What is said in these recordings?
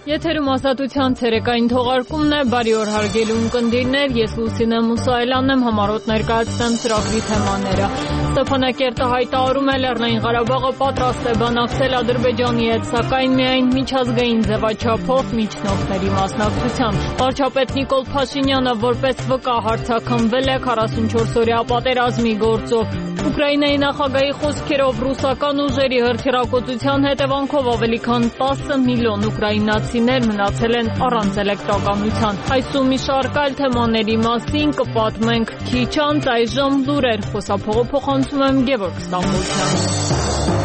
Եթերում ազատության ցերեկային թողարկումն է, բարի օր հարգելի ունկնդիրներ, ես Լուսինե Մուսայելյանն եմ, համառոտ ներկայացնեմ ծրագրի թեմաները։ Ստեփանակերտը հայտարարում է Լեռնային Ղարաբաղը պատրաստ է բանակցել Ադրբեջանի հետ, սակայն միայն միջազգային ձևաչափով միջնորդների մասնակցությամբ։ Վարչապետ Նիկոլ Փաշինյանը որպես վկա հարձակումվել է 44-օրյա պատերազմի գործով։ Ուկրաինայի նախագահի խոսքերով ռուսական ուժերի հրթիռակոծության հետևանքով ավելի քան 10 միլիոն ուկրաինացիներ մնացել են առանց էլեկտրականության։ Այս ու մի շարք այլ թեմաների մասին կպատմենք քիչ անց, այժմ լուրեր, խոսափողոցում եմ Գևորգ Ստամբոլյան։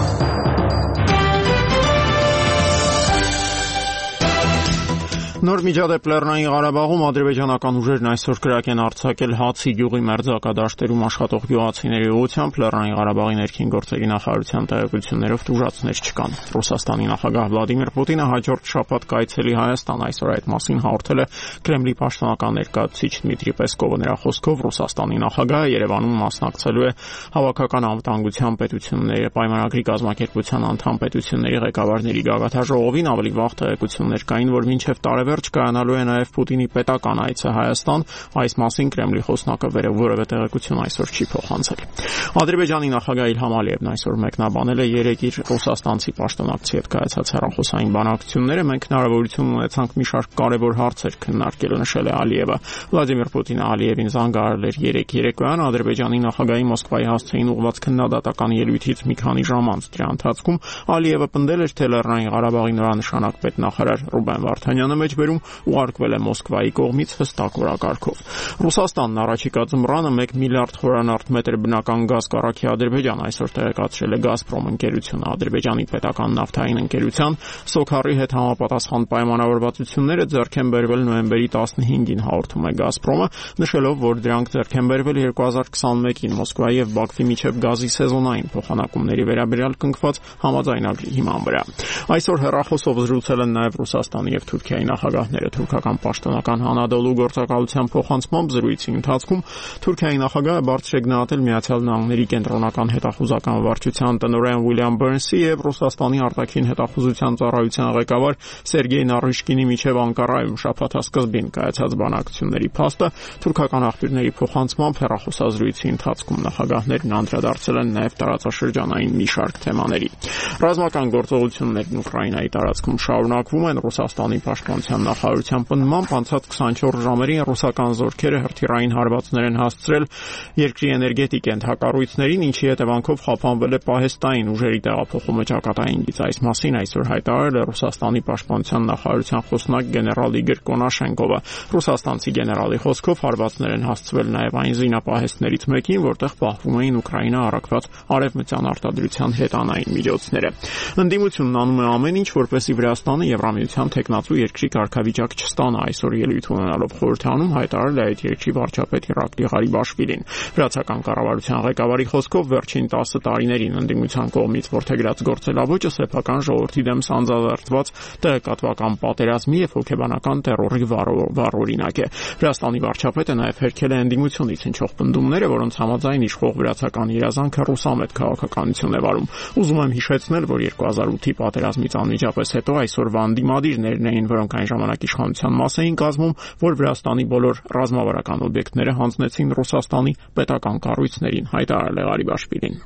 Նոր միջադեպ Լեռնային Ղարաբաղում ադրբեջանական ուժերն այսօր կրակ են արձակել Հացի գյուղի մերձակադաշտերում աշխատող գյուղացիների ուղղությամբ Լեռնային Ղարաբաղի ներքին գործերի նախարարության տեղեկություններով տուժածներ չկան։ Ռուսաստանի նախագահ Վլադիմիր Պուտինը հաջորդ շաբաթ կայցելի Հայաստան, այսօր այդ մասին հաղորդել է Կրեմլի պաշտոնական ներկայացուցիչ Դմիտրի Պեսկովը։ Նրա խոսքով Ռուսաստանի նախագահը Երևանում մասնակցելու է հավաքական անվտանգության պետությունների պայմանագրի կազմակերպության անդամ պետությունների ղեկավարների գագաթնաժողովին ավելի վաղ տեղեկություններ կային, որ մինչև տարեվերջ կայանալու է նաև Պուտինի պետական այցը Հայաստան, այս մասին Կրեմլի խոսնակը որևէ տեղեկություն այսօր չի փոխանցել։ Ադրբեջանի նախագահ Իլհամ Ալիևն այսօր մեկնաբանել է երեք իր ռուսաստանցի պաշտոնակցի հետ կայացած հեռախոսային բանակցությունները։ Մենք հնարավորություն ունեցանք մի շարք կարևոր հարցեր քննարկել, նշել է Ալիևը։ Վլադիմիր Պուտինը Ալիևին զանգահարել էր երեկոյան Ադրբեջանի նախագահի Մոսկվայի հասցեին ուղղված քննադատական ելույթից մի քանի ժամ անց։ Դրա ընթացքում Ալիևը պնդել էր, թե Լեռնային Ղարաբաղի նորանշանակ պետնախարար Ռուբեն Վարդանյանը մեջբերում ուղարկվել է Մոսկվայի կողմից հստակ օրակարգով։ Ռուսաստանն առաջիկա ձմռանը 1 միլիարդ խորանարդ մետր բնական գազ կառաքի Ադրբեջան, այսօր տեղեկացրել է Գազպրոմ ընկերությունը։ Ադրբեջանի պետական նավթային ընկերության Սոքարի հետ համապատասխան պայմանավորվածությունները ձեռք են բերվել նոյեմբերի 15-ին, հաղորդում է Գազպրոմը, նշելով, որ դրանք ձեռք են բերվել 2021-ին Մոսկվայի եւ Բաքվի միջև գազի սեզոնային փոխանակումների վերաբերյալ կնքված համաձայնագրի հիման վրա։ Այսօր հեռախոսով զրուցել են նաև Ռուսաստանի եւ Թուրքիայի նախագահները։ Թուրքական պաշտոնական Հանադոլու գործակալության փոխանցմամբ զրույցի ընթացքում Թուրքիայի նախագահը բարձր է գնահատել Միացյալ Նահանգների կենտրոնական հետախուզական վարչության տնօրեն Ուիլյամ Բըրնսի եւ Ռուսաստանի արտաքին հետախուզության ծառայության ղեկավար Սերգեյ Նարիշկինի միջև Անկարայում շաբաթասկզբին կայացած բանակցությունների փաստը թուրքական աղբյուրների փոխանցմամբ հեռախոսազրույցի ընթացքում նախագահներն անդրադարձել են նաև տարածաշրջանային մի շարք թեմաների։ Ռազմական գործողություններն Ուկրաինայի տարածքում շարունակվում են։ Ռուսաստանի պաշտպանության նախարարության պնդմամբ անցած 24 ժամերին ռուսական զորքերը հրթիռային հարվածներ են հասցրել երկրի էներգետիկ ենթակառույցներին, ինչի հետևանքով խափանվել է պահեստային ուժերի տեղափոխումը ճակատայինից։ Այս մասին այսօր հայտարարել է Ռուսաստանի պաշտպանության նախարարության խոսնակ գեներալ Իգոր Կոնաշենկովը։ Ռուսաստանցի գեներալի խոսքով հարվածներ են հասցվել նաև այն զինապահեստներից մեկին, որտեղ պահվում էին Ուկրաինա առաքված արևմտյան արտադրության հետանային միջոցները։ Ընդդիմությունն անում է ամեն ինչ, որպեսզի Վրաստանը Եվրամիության թեկնածու երկրի կարգավիճակ չստանա, այսօր ելույթ ունենալով խորհրդանում հայտարարել է այդ երկրի վարչապետ Իրակլի Ղարիբաշվիլին։ Վրացական կառավարության ղեկավարի խոսքով վերջին 10 տարիներին ընդդիմության կողմից որդեգրած գործելավոճը սեփական ժողովրդի դեմ սանձազերծված տեղեկատվական պատերազմի եւ հոգեբանական տերորի վառօրինակ է։ Վրաստանի վարչապետը նաև հերքել է ընդդիմությունից հնչող պնդումները, որոնց համաձայն իշխող վրացական երազանքը ռուսամետ քաղաքականություն է վարում։ Ուզում եմ հիշեցնել, որ 2008-ի պատերազմից անմիջապես հետո այսօրվա ընդդիմադիրներն էին, որոնք այն ժամանակ իշխանության մաս էին կազմում, որ Վրաստանի բոլոր ռազմավարական օբյեկտները հանձնեցին Ռուսաստանի պետական կառույցներին, հայտարարել է Ղարիբաշվիլին։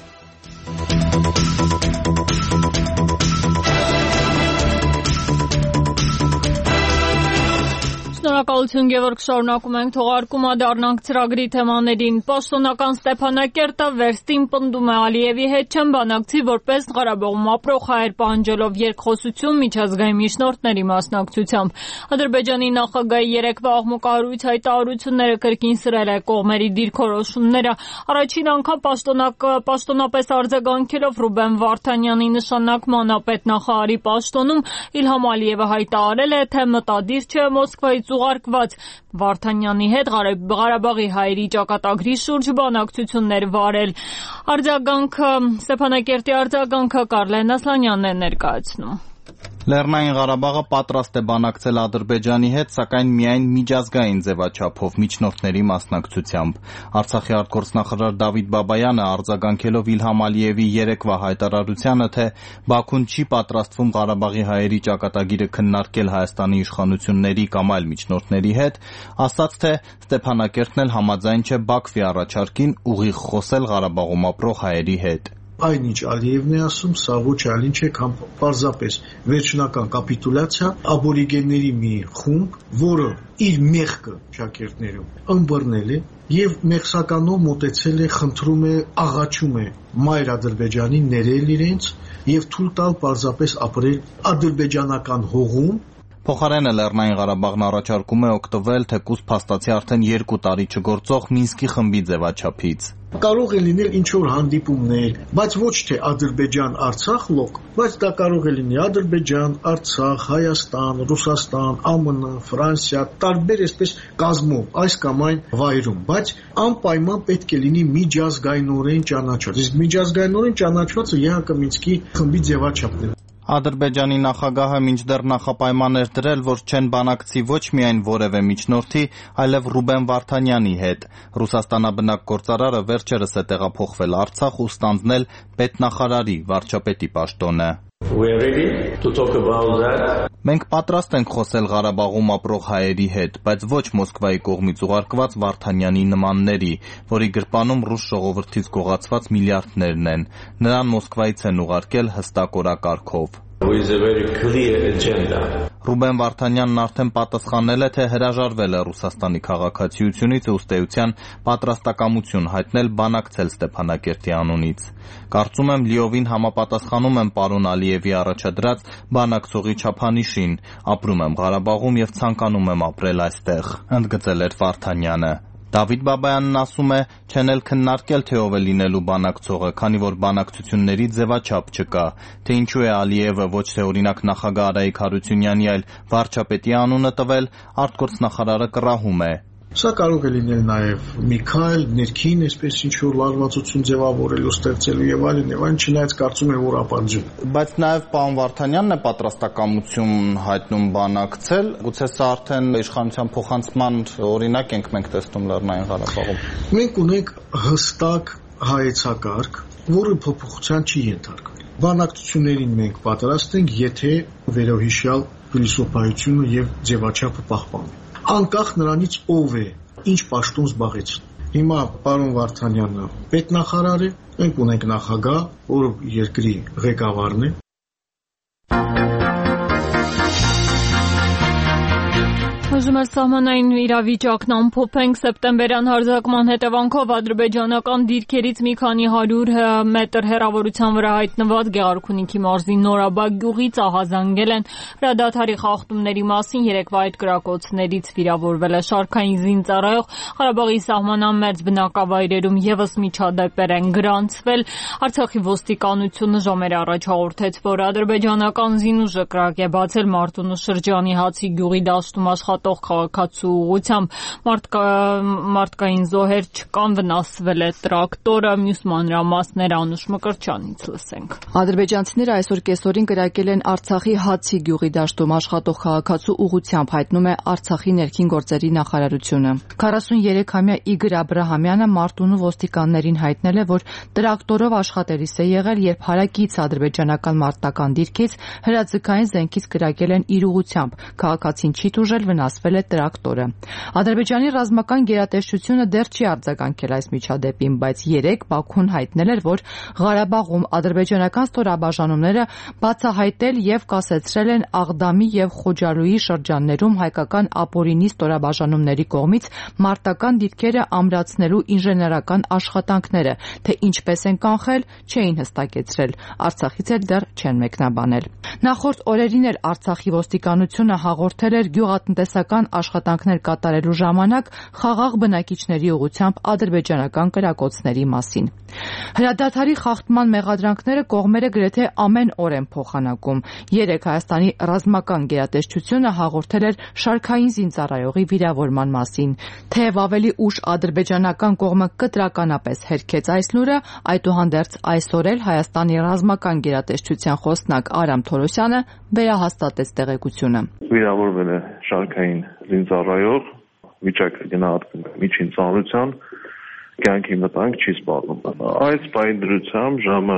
Շնորհակալություն Գևորգ, շարունակում ենք թողարկումը, դառնանք ծրագրի թեմաներին։ Պաշտոնական Ստեփանակերտը վերստին պնդում է Ալիևի հետ չեն բանակցի որպես Ղարաբաղում ապրող հայեր, պահանջելով երկխոսություն միջազգային միջնորդների մասնակցությամբ։ Ադրբեջանի նախագահի երեկվա աղմուկահարույց հայտարարությունները կրկին սրել է կողմերի դիրքորոշումները։ Առաջին անգամ պաշտոնապես արձագանքելով Ռուբեն Վարդանյանի նշանակման պետնախարարի պաշտոնում Իլհամ Ալիևը հայտարարել է, թե մտադիր չէ Մոսկվայից ուղարկված Վարդանյանի հետ Ղարաբաղի հայերի ճակատագրի շուրջ բանակցություններ վարել։ Ստեփանակերտի արձագանքը Կարլեն Ասլանյանն է ներկայացնում։ Լեռնային Ղարաբաղը պատրաստ է բանակցել Ադրբեջանի հետ, սակայն միայն միջազգային ձևաչափով միջնորդների մասնակցությամբ։ Արցախի արտգործնախարար Դավիթ Բաբայանը արձագանքելով Իլհամ Ալիևի երեկվա հայտարարությանը, թե Բաքուն չի պատրաստվում Ղարաբաղի հայերի ճակատագիրը քննարկել Հայաստանի իշխանությունների կամ այլ միջնորդների հետ, ասաց, թե Ստեփանակերտն էլ համաձայն չէ Բաքվի առաջարկին ուղիղ խոսել Ղարաբաղում ապրող հայերի հետ։ Այն ինչ Ալիևն է ասում, սա ոչ այլ ինչ է, քան պարզապես վերջնական կապիտուլյացիա աբորիգենների մի խումբ, որը իր մեղքը շակերտներում ըմբռնել է եւ մեղսականով մոտեցել է, խնդրում է, աղաչում է մայր Ադրբեջանին ներել իրենց եւ թույլ տալ պարզապես ապրել ադրբեջանական հողում։ Փոխարենը Լեռնային Ղարաբաղն առաջարկում է օգտվել թեկուզ փաստացի արդեն 2 տարի չգործող Մինսկի խմբի ձևաչափից։ Կարող է լինել ինչ-որ հանդիպումներ, բայց ոչ թե Ադրբեջան-Արցախ լոկ, բայց դա կարող է լինի Ադրբեջան, Արցախ, Հայաստան, Ռուսաստան, ԱՄՆ, Ֆրանսիա, տարբեր այսպես կազմով, այս կամ այն վայրում, բայց անպայման պետք է լինի միջազգայինորեն ճանաչված։ Իսկ միջազգայինորեն ճանաչվածը ԵՀԿ Մինսկի խմբի ձևաչափն է։ Ադրբեջանի նախագահը մինչդեռ նախապայման էր դրել, որ չեն բանակցի ոչ միայն որևէ միջնորդի, այլև Ռուբեն Վարդանյանի հետ։ Ռուսաստանաբնակ գործարարը վերջերս է տեղափոխվել Արցախ ու ստանձնել պետնախարարի վարչապետի պաշտոնը։ Մենք պատրաստ ենք խոսել Ղարաբաղում ապրող հայերի հետ, բայց ոչ Մոսկվայի կողմից ուղարկված Վարդանյանի նմանների, որի գրպանում ռուս ժողովրդից գողացված միլիարդներն են։ Նրան Մոսկվայից են ուղարկել հստակ օրակարգով։ Ռուբեն Վարդանյանն արդեն պատասխանել է, թե հրաժարվել է Ռուսաստանի քաղաքացիությունից ու ըստ էության պատրաստակամություն հայտնել բանակցել Ստեփանակերտի անունից։ Կարծում եմ լիովին համապատասխանում եմ պարոն Ալիևի առաջադրած բանակցողի չափանիշին, ապրում եմ Ղարաբաղում եւ ցանկանում եմ ապրել այստեղ, ընդգծել էր Վարդանյանը։ Դավիթ Բաբայանն ասում է, չեն էլ քննարկել, թե ով է լինելու բանակցողը, քանի որ բանակցությունների ձևաչափ չկա, թե ինչու է Ալիևը ոչ թե օրինակ նախագահ Արայիկ Հարությունյանի, այլ վարչապետի անունը տվել, արտգործնախարարը կռահում է։ Սա կարող է լինել նաև մի քայլ ներքին, այսպես ինչ-որ լարվածություն ձևավորելու, ստեղծելու եւ այլն, չնայած կարծում եմ, որ ապարդյուն։ Բայց նաև պարոն Վարդանյանն է պատրաստակամություն հայտնում բանակցել, գուցե սա արդեն իշխանության փոխանցման օրինակ ենք մենք տեսնում Լեռնային Ղարաբաղում։ Մենք ունենք հստակ հայեցակարգ, որը փոփոխության չի ենթարկվել։ Բանակցություններին մենք պատրաստ ենք, եթե վերոհիշյալ փիլիսոփայությունը եւ ձևաչափը պահպանվի։ Անկախ նրանից ով է, ինչ պաշտոն զբաղեցնում։ Հիմա պարոն Վարդանյանը պետնախարար է, մենք ունենք նախագահ, որը երկրի ղեկավարն է։ Ուզում եմ սահմանային իրավիճակն ամփոփենք սեպտեմբերյան հարձակման հետևանքով ադրբեջանական դիրքերից մի քանի 100 մետր հեռավորության վրա հայտնված Գեղարքունիքի մարզի Նորաբակ գյուղից ահազանգել են հրադադարի խախտումների մասին երեկվա այդ կրակոցներից վիրավորվել է շարքային զինծառայող Ղարաբաղի սահմանամերձ բնակավայրերում եւս միջադեպեր են գրանցվել Արցախի ոստիկանությունը ժամեր առաջ հաղորդեց, որ ադրբեջանական զինուժը կրակ է բացել Մարտունու շրջանի Հացի գյուղի դաշտում աշխատող քաղաքացու ուղղությամբ մարդկային զոհեր չկան, վնասվել է տրակտորը, մյուս մանրամասները Անուշ Մկրտչյանից լսենք։ Ադրբեջանցիները այսօր կեսօրին կրակել են Արցախի Հացի գյուղի դաշտում աշխատող քաղաքացու ուղղությամբ, հայտնում է Արցախի ներքին գործերի նախարարությունը։ 43-ամյա Իգոր Աբրահամյանը Մարտունու ոստիկաններին հայտնել է, որ տրակտորով աշխատելիս է եղել, երբ հարակից ադրբեջանական մարտական դիրքից հրաձգային զենքից կրակել են իր ուղղությամբ։ Քաղաքացին չի տուժել, վնասվել է տրակտորը։ Ադրբեջանի ռազմական գերատեսչությունը դեռ չի արձագանքել այս միջադեպին, բայց երեկ Բաքուն հայտնել էր, որ Ղարաբաղում ադրբեջանական ստորաբաժանումները բացահայտել եւ կասեցրել են Աղդամի եւ Խոջալույի շրջաններում հայկական ապօրինի ստորաբաժանումների կողմից մարտական դիրքերը ամրացնելու ինժեներական աշխատանքները, թե ինչպես են կանխել, չէին հստակեցրել։ Արցախից էլ դեռ չեն մեկնաբանել։ Նախորդ օրերին էլ Արցախի ոստիկանությունը հաղորդել էր գյուղատնտեսական տնտեսական աշխատանքներ կատարելու ժամանակ խաղաղ բնակիչների ուղղությամբ ադրբեջանական կրակոցների մասին։ Հրադադարի խախտման մեղադրանքները կողմերը գրեթե ամեն օր են փոխանակում։ Երեկ Հայաստանի ռազմական գերատեսչությունը հաղորդել էր շարքային զինծառայողի վիրավորման մասին։ Թեև ավելի ուշ ադրբեջանական կողմը կտրականապես հերքեց այս լուրը, այդուհանդերձ այսօր էլ Հայաստանի ռազմական գերատեսչության խոսնակ Արամ Թորոսյանը վերահաստատեց տեղեկությունը։ Վիրավորվել է շարքային զինծառայող, վիճակը գնահատվում է միջին ծանրության, կյանքի վտանգ չի սպառնում։ Այս պահի դրությամբ ժամը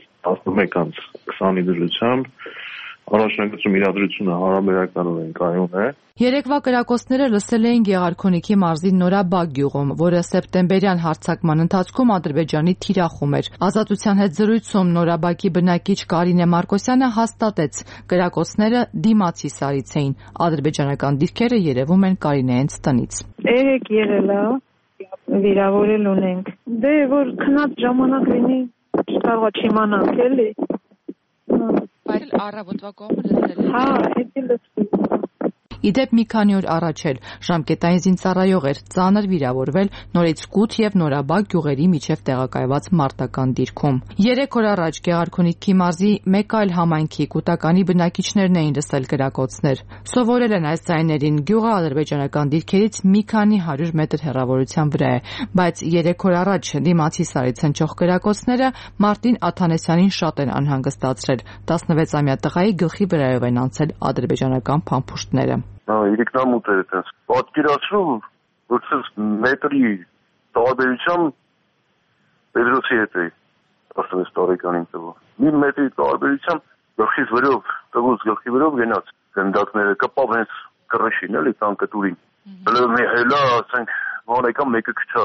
11:20-ի դրությամբ առաջնագծում իրադրությունը հարաբերականորեն կայուն է։ Երեկվա կրակոցները լսել էին Գեղարքունիքի մարզի Նորաբակ գյուղում, որը սեպտեմբերյան հարձակման ընթացքում Ադրբեջանի թիրախում էր։ Ազատության հետ զրույցում Նորաբակի բնակիչ Կարինե Մարկոսյանը հաստատեց, կրակոցները դիմացի սարից էին։ Ադրբեջանական դիրքերը երևում են Կարինեի տնից։ Երեք եղել է, վիրավորել ունենք։ Դե որ քնած ժամանակ լինի, չկարողա չիմանանք էլի։ Բայց առավոտվա կողմը լսել եք։ Հա, էդի լսել։ Իդեպ մի քանի օր առաջ էլ ժամկետային զինծառայող էր ծանր վիրավորվել Նորից Կուտ եւ Նորաբակ գյուղերի միջև տեղակայված մարտական դիրքում։ 3 օր առաջ Գեղարքունիքի մարզի մեկ այլ համայնքի կուտականի բնակիչներն էին լսել կրակոցներ։ Սովորել են այս ձայներին, գյուղը ադրբեջանական դիրքերից մի քանի 100 մետր հեռավորության վրա է, բայց 3 օր առաջ դիմացի սարից հնչող կրակոցները Մարտին Աթանեսյանին շատ են անհանգստացրել։ 16-ամյա տղայի գլխի վրայով են անցել ադրբեջանական փամփուշտները։ Իրիկնամուտ էր այդպես։ Պատկերացրու, որ ցած մետրի տարբերությամբ Պետրոսի հետ է 16 տարեկանին տվող։ Մի մետրի տարբերությամբ գլխից վրով, տվուց գլխի վրով գնաց գնդակները կպավ հենց կռշին էլի տանկտուրին։ Բլով մի հելա, ասենք, ոնեկան մեկը քչա։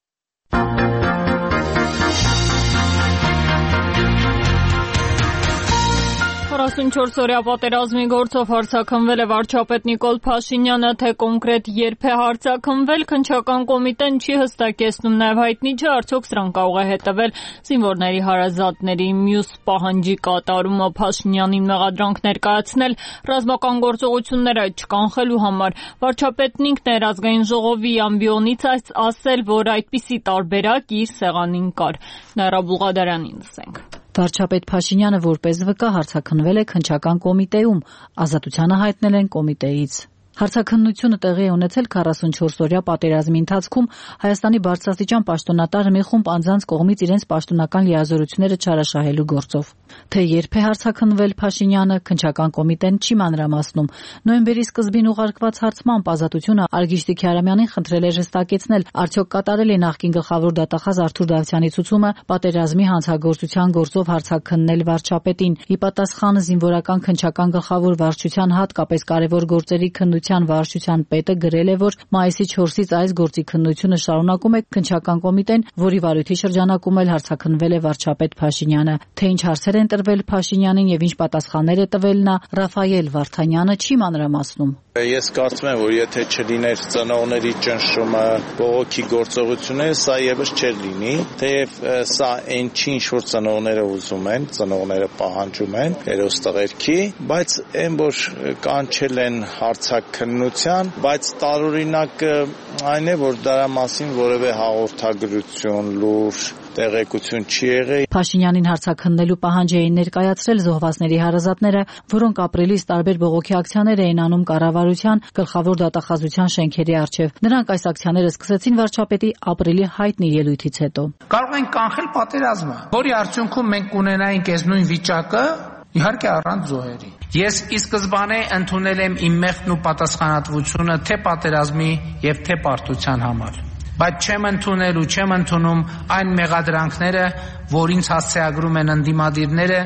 44-օրյա պատերազմի գործով հարձակվել է վարչապետ Նիկոլ Փաշինյանը, թե կոնկրետ երբ է հարձակվել, քննչական կոմիտեն չի հստակեցնում, նաև հայտնի չէ արդյոք սրան կարող է հետևել զինվորների հարազատների մյուս պահանջի կատարումը Փաշինյանին մեղադրանք ներկայացնել ռազմական գործողությունները չկանխելու համար։ Վարչապետն ինքն էր ազգային ժողովի ամբիոնից ասել, որ այդպիսի տարբերակ իր սեղանին կար։ Նաիրա Բուղադարյանին լսենք։ Վարչապետ Փաշինյանը որպես վկա հարձակվել է քննչական կոմիտեում, ազատությանը հայտնել են կոմիտեից։ Հարցաքննությունը տեղի է ունեցել 44-օրյա պատերազմի ընթացքում Հայաստանի բարձրաստիճան պաշտոնատար մի խումբ անձանց կողմից իրենց պաշտոնական լիազորությունները չարաշահելու գործով։ Թե երբ է հարցաքննվել Փաշինյանը, քննչական կոմիտեն չի մանրամասնում։ Նոյեմբերի սկզբին ուղարկված հարցմամբ Ազատությունը Արգիշտի Քյարամյանին խնդրել է հստակեցնել, արդյոք կատարել է նախկին գլխավոր դատախազ Արթուր Դավթյանի ցուցումը պատերազմի հանցագործության գործով հարցաքննել վարչապետին։ Ի պատասխան զինվորական քննչական գլխավոր վարչության հատկապես կարևոր գործերի քննության վարչության պետը գրել է, որ մայիսի 4-ից այս գործի քննությունը շարունակում է քննչական կոմիտեն, որի վարույթի շրջանակում էլ հարցաքննվել է վարչապետ Փաշինյանը։ Թե ինչ հարցեր են տրվել Փաշինյանին եւ ինչ պատասխաններ է տվել նա, Ռաֆայել Վարդանյանը չի մանրամասնում։ Ես կարծում եմ, որ եթե չլիներ ծնողների ճնշումը, բողոքի գործողությունները, սա եւս չէր լինի, թեև սա այն չի, ինչ որ ծնողները ուզում են, ծնողները պահանջում են երոս տղերքի, բայց այն որ կանչել են հարցաքննության, բայց տարօրինակը այն է, որ դրա մասին որևէ հաղորդագրություն, լուր տեղեկություն չի եղել։ Փաշինյանին հարցաքննելու պահանջ էին ներկայացրել զոհվածների հարազատները, որոնք ապրիլից տարբեր բողոքի ակցիաներ էին անում կառավարության գլխավոր դատախազության շենքերի առջև։ Նրանք այս ակցիաները սկսեցին վարչապետի ապրիլի հայտնի ելույթից հետո։ Կարող են կանխել պատերազմը, որի արդյունքում մենք կունենայինք այս նույն վիճակը, իհարկե առանց զոհերի։ Ես ի սկզբանե ընդունել եմ իմ մեղքն ու պատասխանատվությունը թե պատերազմի եւ թե պարտության համար, բայց չեմ ընդունել ու չեմ ընդունում այն մեղադրանքները, որ ինձ հասցեագրում են ընդդիմադիրները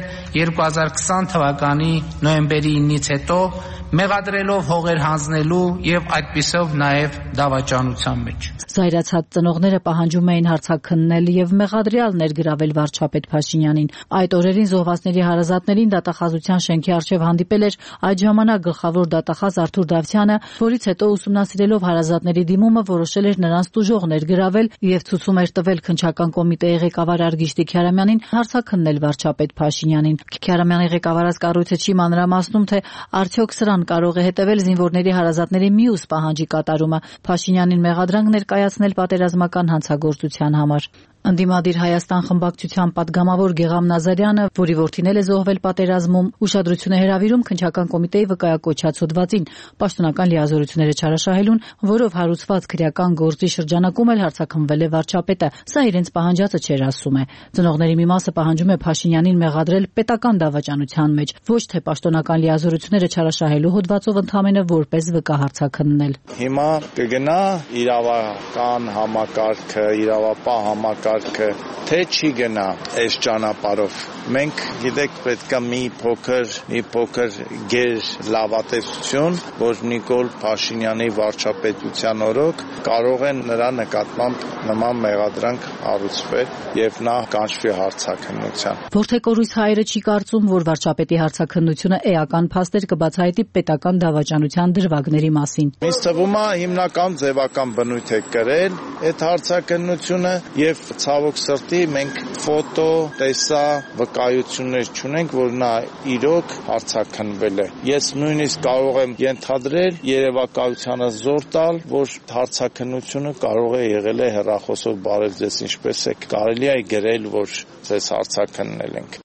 2020 թվականի նոյեմբերի 9-ից հետո, մեղադրելով հողեր հանձնելու եւ այդպիսով նաեւ դավաճանության մեջ։ Զայրացած ծնողները պահանջում էին հարցաքննել եւ մեղադրյալ ներգրավել վարչապետ Փաշինյանին։ Այդ օրերին զոհվածների հարազատներին դատախազության շենքի առջև հանդիպել էր այդ ժամանակ գլխավոր դատախազ Արթուր Դավթյանը, որից հետո ուսումնասիրելով հարազատների դիմումը որոշել էր նրանց տուժող ներգրավել եւ ցուցում էր տվել քննչական կոմիտեի ղեկավար Արգիշտի Քիքարամյանին հարցաքննել վարչապետ Փաշինյանին։ Քիքարամյանի ղեկավարած կառույցը չի մանրամասնում, թե արդյոք սրան կարող է հետևել զինվորների հարազատների մյուս պահանջի կատարումը՝ Փաշինյանին մեղադրանք ներկայացնել պատերազմական հանցագործության համար։ Ընդդիմադիր Հայաստան խմբակցության падգամավոր Գեգամ Նազարյանը, որի որդին էլ է զոհվել պատերազմում, ուշադրություն է հրավիրում քննչական կոմիտեի վկայակոչած հոդվածին պաշտոնական լիազորությունները չարաշահելուն, որով հարուցված քրեական գործի շրջանակում էլ հարձակվել է վարչապետը։ Սա իրենց պահանջածը չէր, ասում է։ Ծնողների մի մասը պահանջում է Փաշինյանին մեղադրել պետական դավաճանության մեջ, ոչ թե պաշտոնական լիազորությունները չարաշահելու հոդվածով ընդհանրապես որպես վկա հարցաքննել։ Հիմա կգնա իրավական համակարգը, իրավապահ համակարգը, թե չի գնա այս ճանապարհով։ Մենք գիտեք պետք է մի փոքր գեր լավատեսություն, որ Նիկոլ Փաշինյանի վարչապետության օրոք կարող են նրա նկատմամբ նման մեղադրանք հարուցվել եւ նա կանչվի հարցաքննության։ Որթեկորույս հայրը չի կարծում, որ վարչապետի հարցաքննությունը էական փաստեր կբացահայտի պետական դավաճանության դրվագների մասին։ Ինձ թվում է հիմնական ձևական բնույթ է կրել այդ հարցաքննությունը եւ ցավոք սրտի մենք ֆոտո, տեսա, վկայություններ չունենք, որ նա իրոք հարցաքննվել է։ Ես նույնիսկ կարող եմ ենթադրել, երևակայությանը զոր տալ, որ հարցաքննությունը կարող է եղել է հեռախոսով բարել ձեզ ինչպես է, կարելի է գրել, որ ձեզ հարցաքննել ենք։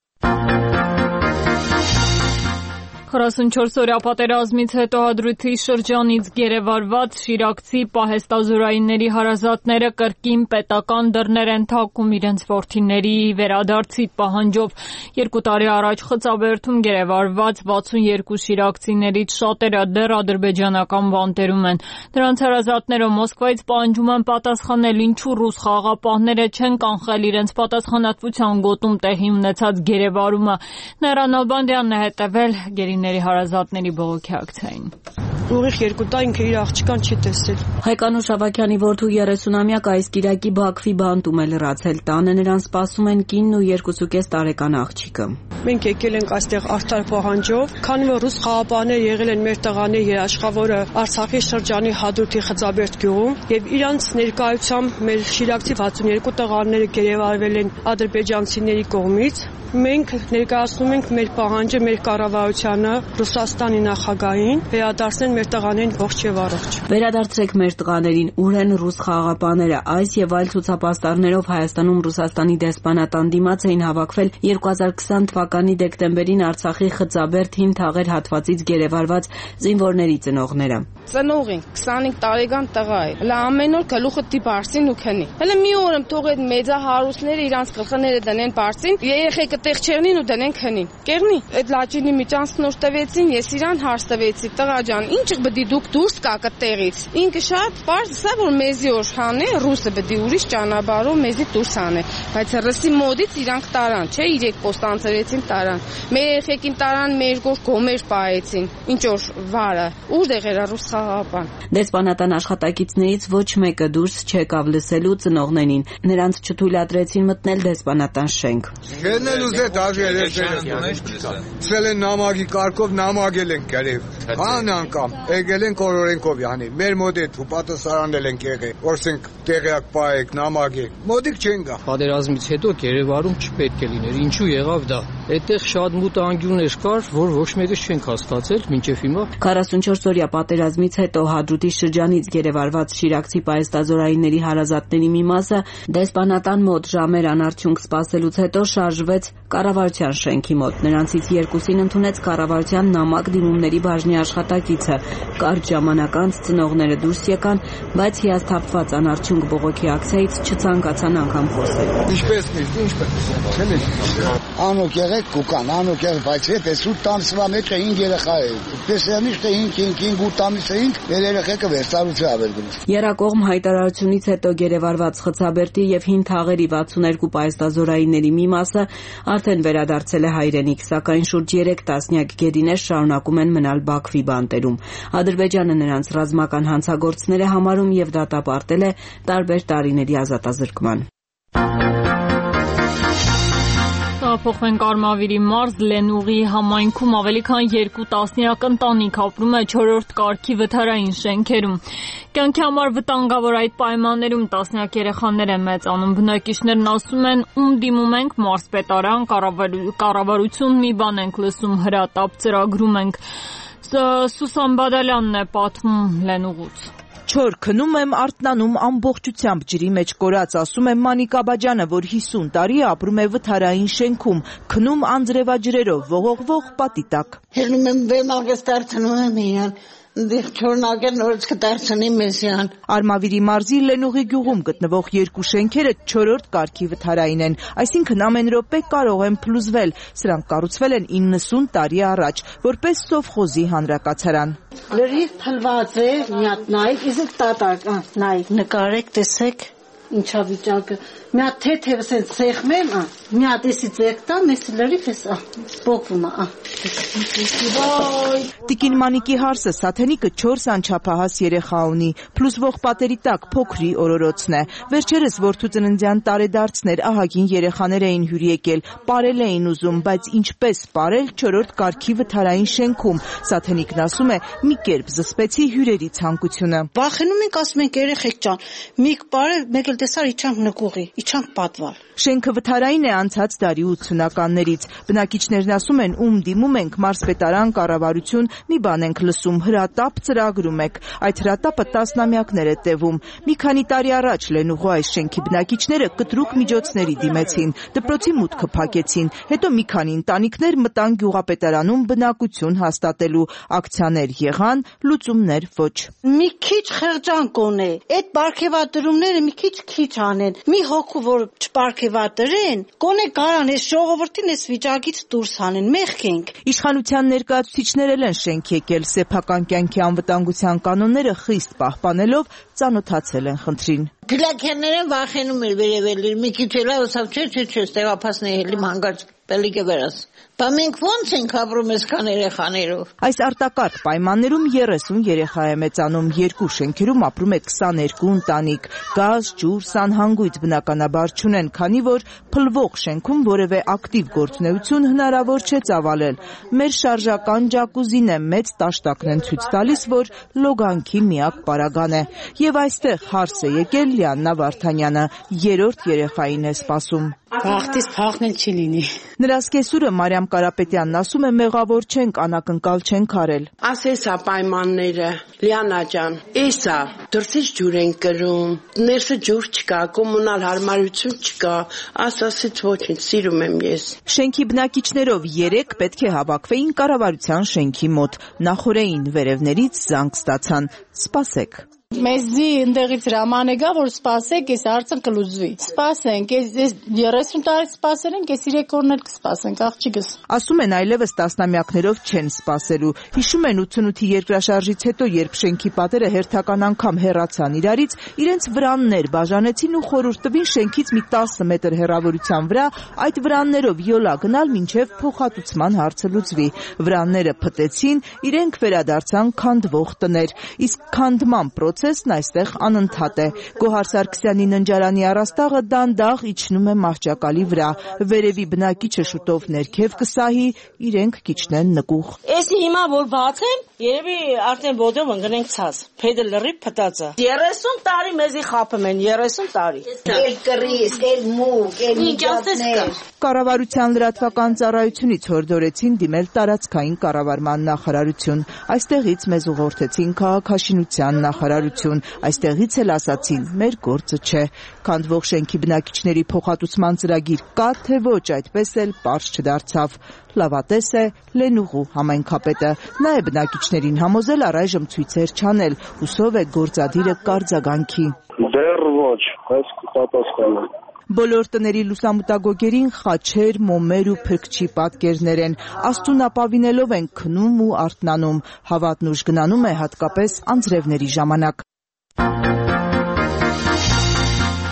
44-օրյա պատերազմից հետո Հադրութի շրջանից գերեվարված շիրակցի պահեստազորայինների հարազատները կրկին պետական դռներ են թակում իրենց որդիների վերադարձի պահանջով։ 2 տարի առաջ Խծաբերդում գերեվարված 62 շիրակցիներից շատերը դեռ ադրբեջանական բանտերում են։ Նրանց հարազատները Մոսկվայից պահանջում են պատասխանել, ինչու ռուս խաղաղապահները չեն կանխել իրենց պատասխանատվության գոտում տեղի ունեցած գերեվարումը։ Նեյրան Նալբանդյանն է հետևել գերիների հարազատների բողոքի ակցիային։ Ուղիղ 2 տարի ինքը իր աղջկան չի տեսել։ Հայկանուշ Ավագյանի որդու 30-ամյակը այս կիրակի Բաքվի բանտում է լրացել։ Տանը նրան սպասում են կինն ու 2.5 տարեկան աղջիկը։ Մենք եկել ենք այստեղ արդար պահանջով, քանի որ ռուս խաղապահներ եղել են մեր տղաների երաշխավորը Արցախի շրջանի Հադրութի Խծաբերդ գյուղում եւ իրանց ներկայությամբ մեր շիրակցի 62 տղաները գերեվարվել են ադրբեջանցիների կողմից։ Մենք ներկայացնում ենք մեր պահանջը մեր կառավարությանը, Ռուսաստանի նախագահին, վերադարձնել մեր տղաներին ողջ եւ առողջ։ Վերադարձրեք մեր տղաներին, ուր են ռուս խաղաղապահները։ Այս եւ այլ ցուցապաստառներով Հայաստանում Ռուսաստանի դեսպանատան դիմաց էին հավաքվել 2020 թվականի դեկտեմբերին Արցախի Խծաբերդ հին թաղեր հատվածից գերեվարված զինվորների ծնողները։ Ծնող ենք, 25 տարեկան տղա է։ Հələ ամեն օր գլուխը դի բարձին ու քնի։ Հələ մի օր եմ թող այդ մեծահարուսները իրանց գլխները դնեն բարձին, երեխեքը տեղ չեղնին ու դնեն քնին։ Կեղնի, այդ լաճինի միջանցնոր տվեցին, ես իրան հարց տվեցի, տղա ջան, ինչ բդի դուք դուրս կա կտեղից։ Ինքը շատ բարձ սա որ մեզի օժխան է, ռուսը բդի ուրիշ ճանապարհով մեզի դուրս անե։ Բայց ռուսի մոդից իրանք տարան, չէ, 3 պոստանցրեցին տարան։ Մեր երեխեքին տարան մեր գոր գոմեր պահեցին։ Ինչ որ վարը, ուր եղել ռուս խաղապան։ Դեսպանատան աշխատակիցներից ոչ մեկը դուրս չեկավ լսելու ծնողներին։ Նրանց չթույլատրեցին մտնել դեսպանատան շենք։ Սել են նամակի կարգով նամակել են գրև։ Ան անգամ եկել են Կորորենկովյանի։ Մեր մոտ է պատասխանել են եղել։ Որսենք տեղյակ պահեք նամակեք։ Մոդիկ չեն գա։ Պատերազմից հետո Գերեվարում չպետք է լիներ։ Ինչու եղավ դա։ Այդտեղ շատ մութ անկյուններ կար, որ ոչ մեկը չենք հասկացել մինչև հիմա։ 44-օրյա պատերազմից հետո Հադրութի շրջանից գերեվարված շիրակցի պահեստազորայինների հարազատների մի մասը դեսպանատան մոտ ժամեր անարդյունք սպասելուց հետո շարժվեց կառավարության շենքի մոտ։ Նրանցից 2-ին ընդունեց կառավարության նամակ դիմումների բաժնի աշխատակիցը։ Կարճ ժամանակ անց ծնողները դուրս եկան, բայց հիասթափված անարդյունք բողոքի ակցիայից չցանկացան անգամ խոսել։ Ինչպես միշտ, ինչպես։ Անոք եղեք կուկան, անոք եղեք, բայց հետ է սուտ տամսվա մեջ 5 երեխա է։ Պես միշտ 5 տամս է 5 մեր երեխեքը վերցարություն ավել գնաց։ Երակողմ հայտարարությունից հետո գերեվարված Խծաբերդի եւ հին թաղերի 62 պահեստազորայինների մի մասը արդեն վերադարձել է հայրենիք, սակայն շուրջ 3 տասնյակ գերիներ շարունակում են մնալ Բաքվի բանտերում։ Ադրբեջանը նրանց ռազմական հանցագործներ է համարում եւ դատապարտել է տարբեր տարիների ազատազրկման։ Փոխվենք Արմավիրի մարզ Լենուղի համայնքում ավելի քան 2 տասնյակ ընտանիք ապրում է 4-րդ կարգի վթարային շենքերում։ Կյանքի համար վտանգավոր այդ պայմաններում տասնյակ երեխաներ են մեծանում։ Բնակիչներն ասում են, ում դիմում ենք մարզպետարան, կառավարություն, մի բան ենք լսում, հրատապ ծրագրում ենք։ Սուսան Բադալյանն է պատմում Լենուղուց։ Չոր քնում եմ, արթնանում ամբողջությամբ ջրի մեջ կորած, ասում է Մանիկ Աբաջյանը, որ 50 տարի ապրում է վթարային շենքում, քնում անձրևաջրերով, ողողվող պատի տակ։ Հելնում եմ վեմաղես դարձնում եմ իրան, չորնակեր նորից կդարձնի մեզյան։ Արմավիրի մարզի Լենուղի գյուղում գտնվող 2 շենքերը 4-րդ կարգի վթարային են, այսինքն ամեն րոպե կարող են փլուզվել։ Սրանք կառուցվել են 90 տարի առաջ, որպես սովխոզի հանրակացարան։ Լրիվ փլված է, մի հատ նայեք, իսկ տատակ, նայեք, նկարեք, տեսեք ինչա վիճակը։ Մի հատ թեթև ասենց սեղմ եմ, մի հատ էսի ձեկ տա, մեսի լրիվ էս, բոկվում է, Տիկին Մանիկի հարսը Սաթենիկը 4 անչափահաս երեխա ունի, փլուզվող պատերի տակ փոքրի օրորոցն է։ Վերջերս որդու ծննդյան տարեդարձներ ահագին երեխաներ էին հյուր եկել, պարել էին ուզում, բայց ինչպես պարել 4-րդ կարգի վթարային շենքում։ Սաթենիկն ասում է, մի կերպ զսպեցի հյուրերի ցանկությունը։ Վախենում ենք, ասում ենք երեխեք ջան, միք պարել, մեկ էլ տեսար իջանք նկուղի, իջանք պատվալ։ Շենքը վթարային է անցած դարի 80-ականներից։ Բնակիչներն ասում են, ում դիմում ենք մարզպետարան, կառավարություն, մի բան ենք լսում, հրատապ ծրագրում եք։ Այդ հրատապը տասնամյակներ է տևում։ Մի քանի տարի առաջ Լենուղու այս շենքի բնակիչները կտրուկ միջոցների դիմեցին, դպրոցի մուտքը փակեցին, հետո մի քանի ընտանիքներ մտան գյուղապետարանում բնակություն հաստատելու, ակցիաներ եղան, լուծումներ ոչ։ Մի քիչ խեղճանկոն է, այդ պարգևատրումները մի քիչ անեն, մի հոգու որ չպարգևատրեն, կոնե կարան այս ժողովրդին այս վիճակից դուրս հանեն, մեղք ենք։ Իշխանության ներկայացուցիչներ են շենք եկել, սեփական կյանքի անվտանգության կանոնները խիստ պահպանելով ծանոթացել են խնդրին։ Փիլակերները վախենում էր վերևել, մի քիչ էլ ասավ, չէ, ստեղափացնի հելի հանգարց պելիկը վերաս։ Բա մենք ո՞նց ենք ապրում այսքան երեխաներով։ Այս արտակարգ պայմաններում 30 երեխա է մեծանում, 2 շենքերում ապրում է 22 ընտանիք։ Գազ, ջուր, սանհանգույց բնականաբար չունեն, քանի որ փլվող շենքում որևէ ակտիվ գործունեություն հնարավոր չէ ծավալել։ Մեր շարժական ջակուզին է, մեծ տաշտակն են ցույց տալիս, որ լոգանքի միակ պարագան է։ Եվ այստեղ հարս է եկել Լիաննա Վարդանյանը, 3-րդ երեխային է սպասում։ Վախտից փախնել չի լինի։ Նրա սկեսուրը Մարիամ Կարապետյանն ասում է, մեղավոր չենք, անակնկալ չենք արել։ Ասեսա պայմանները, Լիանա ջան, էսա, դրսից ջուր են կրում, ներսը ջուր չկա, կոմունալ հարմարություն չկա, ասացից ոչինչ, սիրում եմ ես։ Շենքի բնակիչներով 3 պետք է հավաքվեին կառավարության շենքի մոտ, նախորդային վերևներից զանգ ստացան, սպասեք։ Մեզի ընդեղից հրաման է գա, որ սպասեք, այս հարցը կլուծվի։ Սպասենք, այս 30 տարի սպասել ենք, այս 3 օրն էլ կսպասենք, աղջիկս։ Ասում են այլևս տասնամյակներով չեն սպասելու։ Հիշում են 88-ի երկրաշարժից հետո, երբ շենքի պատերը հերթական անգամ հեռացան իրարից, իրենց վրաններ բաժանեցին ու խորհուրդ տվին շենքից մի 10 մետր հեռավորության վրա այդ վրաններով յոլա գնալ մինչև փոխհատուցման հարցը լուծվի։ Վրանները փտեցին, իրենք վերադարձան քանդվող տներ, իսկ քանդման procesն այստեղ անընդհատ է։ Գոհար Սարգսյանի ննջարանի առաստաղը դանդաղ իջնում է մահճակալի վրա։ Վերևի բնակիչը շուտով ներքև կսահի, իրենք կիջնեն նկուղ։ Էսի հիմա որ բացեմ, երևի արդեն ոտով ընկնենք ցած։ Փեդը լրիվ փտած է։ 30 տարի մեզի խափում են, 30 տարի։ Էլ կռիս, էլ մուկ, էլ միջոցներ։ Կառավարության լրատվական ծառայությունից հորդորեցին դիմել տարածքային կառավարման նախարարություն։ Այստեղից մեզ ուղղորդեցին քաղաքաշինության նախարարություն, այստեղից էլ ասացին, մեր գործը չէ։ Քանդվող շենքի բնակիչների փոխհատուցման ծրագիր կա, թե ոչ, այդպես էլ պարզ չդարձավ։ Լավատես է Լենուղու համայնքապետը։ Նա է բնակիչներին համոզել առայժմ ցույցեր չանել, հուսով է գործադիրը կարձագանքի։ Դեռ ոչ, այս կպատասխանեմ։ Բոլոր տների լուսամուտագոգերին խաչեր, մոմեր ու փրկչի պատկերներ են։ Աստուն ապավինելով են քնում ու արթնանում։ Հավատն ուժ գնանում է հատկապես անձրևների ժամանակ։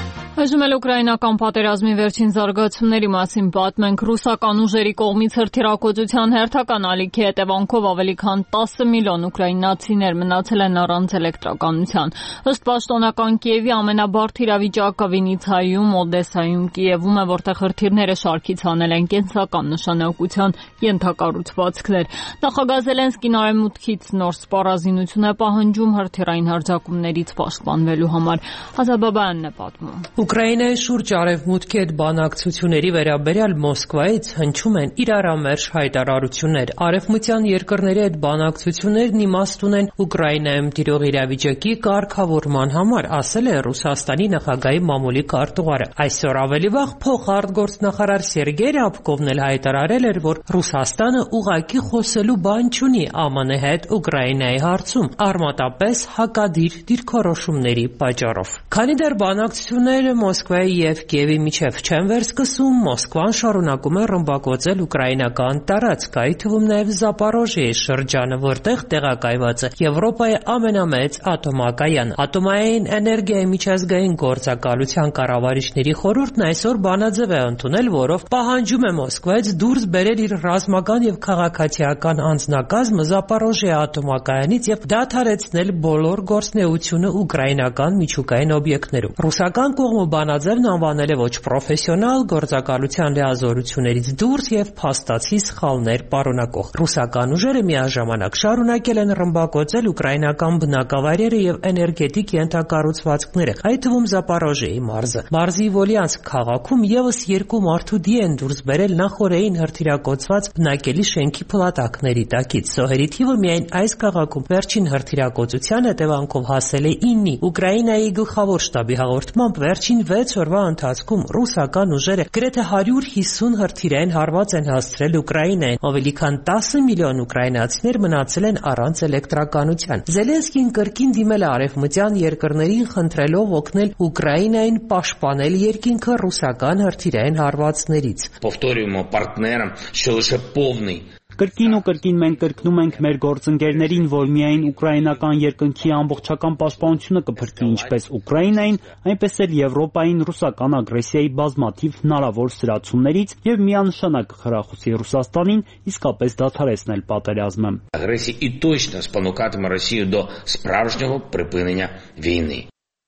Այժմ էլ ուկրաինական պատերազմի վերջին զարգացումների մասին պատմենք։ Ռուսական ուժերի կողմից հրթիռակոծության հերթական ալիքի հետևանքով ավելի քան 10 միլիոն ուկրաինացիներ մնացել են առանց էլեկտրականության։ Ըստ պաշտոնական Կիևի ամենաբարդ իրավիճակը Վինիցայում, Օդեսայում, Կիևում է, որտեղ հրթիռները շարքից հանել են կենսական նշանակության ենթակառուցվածքներ։ Նախագահ Զելենսկին արևմուտքից նոր սպառազինություն է պահանջում հրթիռային հարձակումներից պաշտպանվելու համար։ Ազաբաբայանն է պատմում։ Ուկրաինայի շուրջ արևմուտքի հետ բանակցությունների վերաբերյալ Մոսկվայից հնչում են իրարամերժ հայտարարություններ։ Արևմտյան երկրների հետ բանակցություններն իմաստ ունեն Ուկրաինայում տիրող իրավիճակի կարգավորման համար, ասել է Ռուսաստանի նախագահի մամուլի քարտուղարը։ Այսօր ավելի վաղ փոխարտգործնախարար Սերգեյ Ռябկովն էլ հայտարարել էր, որ Ռուսաստանը ուղղակի խոսելու բան չունի ԱՄՆ հետ Ուկրաինայի հարցում, արմատապես հակադիր դիրքորոշումների պատճառով։ Քանի դեռ բանակցությունները Մոսկվայի եւ Կիևի միջև չեն վերսկսում, Մոսկվան շարունակում է ռմբակոծել ուկրաինական տարածք, այդ թվում նաեւ Զապորոժիեի շրջանը, որտեղ տեղակայված է Եվրոպայի ամենամեծ ատոմակայանը։ Ատոմային էներգիայի միջազգային գործակալության կառավարիչների խորհուրդն այսօր բանաձև է ընդունել, որով պահանջում է Մոսկվայից դուրս բերել իր ռազմական եւ քաղաքացիական անձնակազմը Զապորոժիեի ատոմակայանից եւ դադարեցնել բոլոր գործունեությունը ուկրաինական միջուկային օբյեկտներում։ Ռուսական կողմը բանաձևն անվանել է ոչ պրոֆեսիոնալ, գործակալության լիազորություններից դուրս եւ փաստացի սխալներ պարունակող։ Ռուսական ուժերը միաժամանակ շարունակել են ռմբակոծել ուկրաինական բնակավայրերը եւ էներգետիկ ենթակառուցվածքները, այդ թվում Զապորոժիեի մարզը։ Մարզի Վոլյանսկ քաղաքում եւս 2 մարդուդի են դուրս բերել նախօրեին հրթիռակոծված բնակելի շենքի փլատակների տակից։ Զոհերի թիվը միայն այս քաղաքում վերջին հրթիռակոծության հետևանքով հասել է 9-ի։ Ուկրաինայի գլխավոր շտաբի հաղորդմամբ վերջին 6 օրվա ընթացքում ռուսական ուժերը գրեթե 150 հրթիռային հարված են հասցրել Ուկրաինային, ավելի քան 10 միլիոն ուկրաինացիներ մնացել են առանց էլեկտրականության։ Զելենսկին կրկին դիմել է արևմտյան երկրներին, խնդրելով օգնել Ուկրաինային պաշտպանել երկինքը ռուսական հրթիռային հարվածներից։ Повторюємо партнерам, що лише повний Կրկին ու կրկին մենք կրկնում ենք մեր գործընկերներին, որ միայն ուկրաինական երկնքի ամբողջական պաշտպանությունը կփրկի ինչպես Ուկրաինային, այնպես էլ Եվրոպային ռուսական ագրեսիայի բազմաթիվ հնարավոր սրացումներից եւ միանշանակ կխրախուսի Ռուսաստանին իսկապես դադարեցնել պատերազմը։ Агресії і точно спонукатиме Росію до справжнього припинення війни.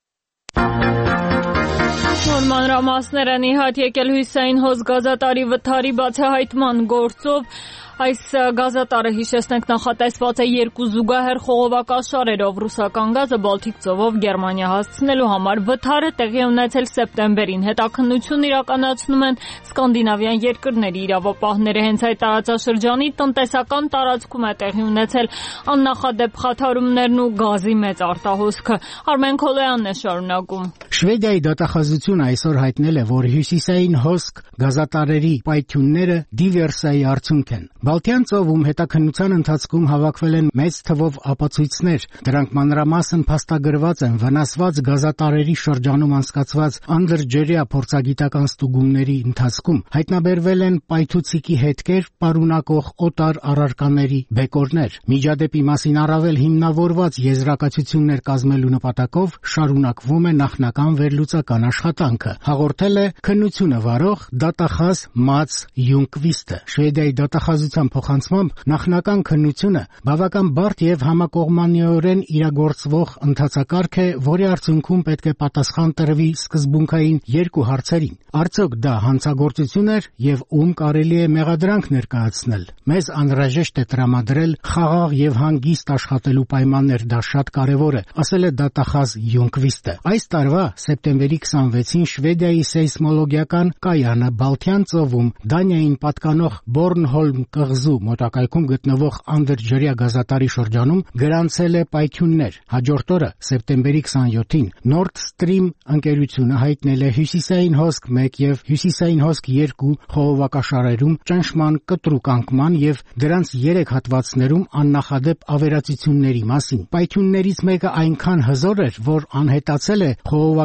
Մանրամասներ են իհատ եկել հյուսային հոս գազատարի վթարի բացահայտման գործով։ Այս գազատարը, հիշեցնենք, նախատեսված է 2 զուգահեռ խողովակաշարերով ռուսական գազը Բալթիկ ծովով Գերմանիա հասցնելու համար։ Վթարը տեղի ունեցել սեպտեմբերին։ Հետաքննություն իրականացնում են սկանդինավյան երկրների իրավապահները։ Հենց այդ տարածաշրջանի տնտեսական տարածքում է տեղի ունեցել աննախադեպ խաթարումներն ու գազի մեծ արտահոսքը։ Արմեն Քոլոյանն է շարունակում։ Շվեդիայի դատախազությունը այսօր հայտնել է, որ հյուսիսային հոսք գազատարերի պայթյունները դիվերսիայի արդյունք են։ Բալթյան ծովում հետաքննության ընթացքում հավաքվել են մեծ թվով ապացույցներ։ Դրանք մանրամասն փաստագրված են վնասված գազատարերի շրջանում անցկացված անդրջերյա փորձագիտական ստուգումների ընթացքում։ Հայտնաբերվել են պայթուցիկի հետքեր պարունակող օտար առարկաների բեկորներ։ Միջադեպի մասին առավել հիմնավորված եզրակացություններ կազմելու նպատակով շարունակվում է նախնական վերլուծական աշխատանքը, հաղորդել է քննությունը վարող դատախազ Մաց Յունկվիստը։ Շվեդիայի դատախազության փոխանցմամբ նախնական քննությունը բավական բարդ եւ համակողմանիորեն իրագործվող ընթացակարգ է, որի արդյունքում պետք է պատասխան տրվի սկզբունքային 2 հարցերին. Արդյոք դա հանցագործություն էր եւ ում կարելի է մեղադրանք ներկայացնել։ Մեզ անհրաժեշտ է տրամադրել խաղաղ եւ հանգիստ աշխատելու պայմաններ, դա շատ կարեւոր է, ասել է դատախազ Յունկվիստը։ Այս տարվա սեպտեմբերի 26-ին Շվեդիայի սեյսմոլոգիական կայանը Բալթյան ծովում Դանիային պատկանող Բորնհոլմ կղզու մոտակայքում գտնվող անդրջերյա գազատարի շրջանում գրանցել է պայթյուններ։ Հաջորդ օրը սեպտեմբերի 27-ին Nord Stream ընկերությունը հայտնել է հյուսիսային հոսք 1 եւ հյուսիսային հոսք 2 խողովակաշարերում ճնշման կտրուկ անկման եւ դրանց 3 հատվածներում աննախադեպ ավերածությունների մասին։ Պայթյուններից մեկը այնքան հզոր էր, որ անհետացել է խողովակ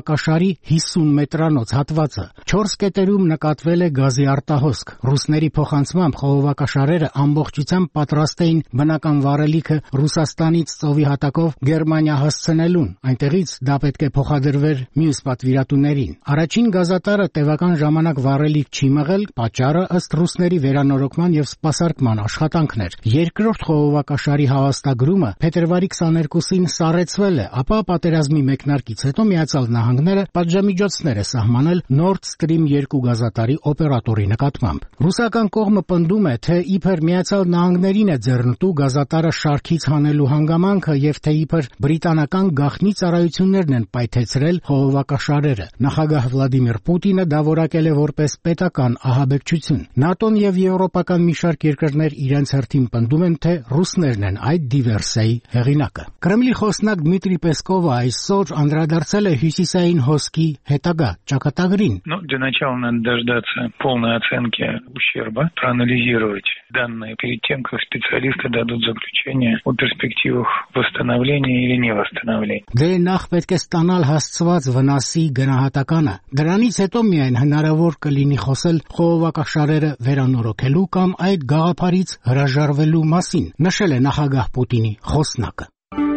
խողովակաշարի 50 մետրանոց հատվածը։ 4 կետերում նկատվել է գազի արտահոսք։ Ռուսների փոխանցմամբ խողովակաշարերը ամբողջությամբ պատրաստ էին բնական վառելիքը Ռուսաստանից ծովի հատակով Գերմանիա հասցնելուն։ Այնտեղից դա պետք է փոխադրվեր մյուս պատվիրատուներին։ Առաջին գազատարը տևական ժամանակ վառելիք չի մղել, պատճառը ըստ ռուսների վերանորոգման եւ սպասարկման աշխատանքն էր։ Երկրորդ խողովակաշարի հավաստագրումը փետրվարի 22-ին սառեցվել է, ապա պատերազմի մեկնարկից հետո Միացյալ Նահանգները պատժամիջոցներ է սահմանել Nord Stream 2 գազատարի օպերատորի նկատմամբ։ Ռուսական կողմը պնդում է, թե իբր Միացյալ Նահանգներին է ձեռնտու գազատարը շարքից հանելու հանգամանքը եւ թե իբր բրիտանական գաղտնի ծառայություններն են պայթեցրել խողովակաշարերը։ Նախագահ Վլադիմիր Պուտինը դա որակել է որպես պետական ահաբեկչություն։ ՆԱՏՕ-ն եւ եվրոպական մի շարք երկրներ իրենց հերթին պնդում են, թե ռուսներն են այդ դիվերսիայի հեղինակը։ Կրեմլի խոսնակ Դմիտրի Պեսկովը այսօր անդրադարձել է հյուսիսային հոսքի հետագա ճակատագրին։ Для начала надо дождаться полной оценки ущерба, проанализировать данные перед тем, как специалисты дадут заключение о перспективах восстановления или невосстановления. Դե նախ պետք է ստանալ հասցված վնասի գնահատականը։ Դրանից հետո միայն հնարավոր կլինի խոսել խողովակաշարերը վերանորոգելու կամ այդ գաղափարից հրաժարվելու մասին, նշել է նախագահ Պուտինի խոսնակը։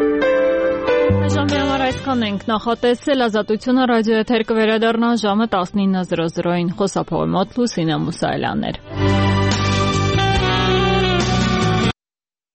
Ժամի համար այսքան ենք նախատեսել, Ազատությունը ռադիոեթեր կվերադառնա ժամը 19:00-ին։ Խոսափողի մոտ Լուսինե Մուսայելյանն էր։